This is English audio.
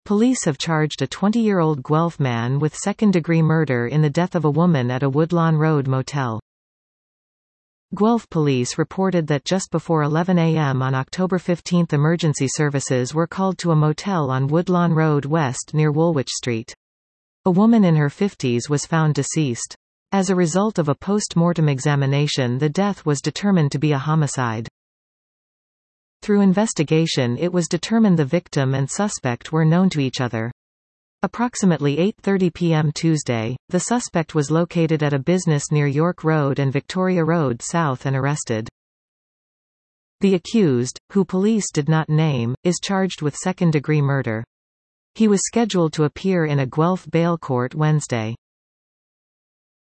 Police have charged a 20-year-old Guelph man with second-degree murder in the death of a woman at a Woodlawn Road motel. Guelph police reported that just before 11 a.m. on October 15 emergency services were called to a motel on Woodlawn Road West near Woolwich Street. A woman in her 50s was found deceased. As a result of a post-mortem examination, the death was determined to be a homicide. Through investigation, it was determined the victim and suspect were known to each other. Approximately 8:30 p.m. Tuesday, the suspect was located at a business near York Road and Victoria Road South and arrested. The accused, who police did not name, is charged with second-degree murder. He was scheduled to appear in a Guelph bail court Wednesday.